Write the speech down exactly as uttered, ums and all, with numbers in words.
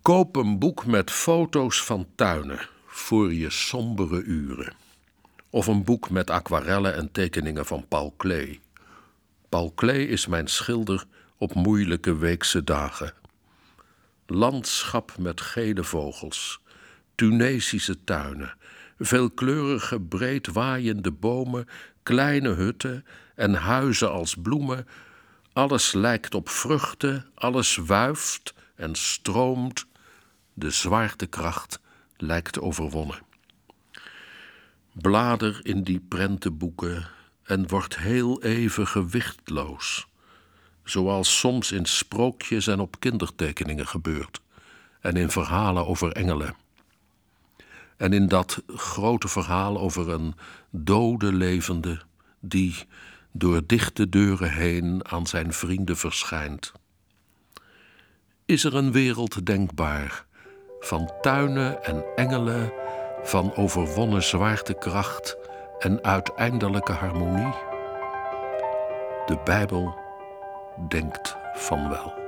Koop een boek met foto's van tuinen voor je sombere uren. Of een boek met aquarellen en tekeningen van Paul Klee. Paul Klee is mijn schilder op moeilijke weekse dagen. Landschap met gele vogels, Tunesische tuinen, veelkleurige breed waaiende bomen, kleine hutten en huizen als bloemen. Alles lijkt op vruchten, alles wuift en stroomt. De zwaartekracht lijkt overwonnen. Blader in die prentenboeken en word heel even gewichtloos. Zoals soms in sprookjes en op kindertekeningen gebeurt. En in verhalen over engelen. En in dat grote verhaal over een dode levende die door dichte deuren heen aan zijn vrienden verschijnt. Is er een wereld denkbaar van tuinen en engelen, van overwonnen zwaartekracht en uiteindelijke harmonie? De Bijbel denkt van wel.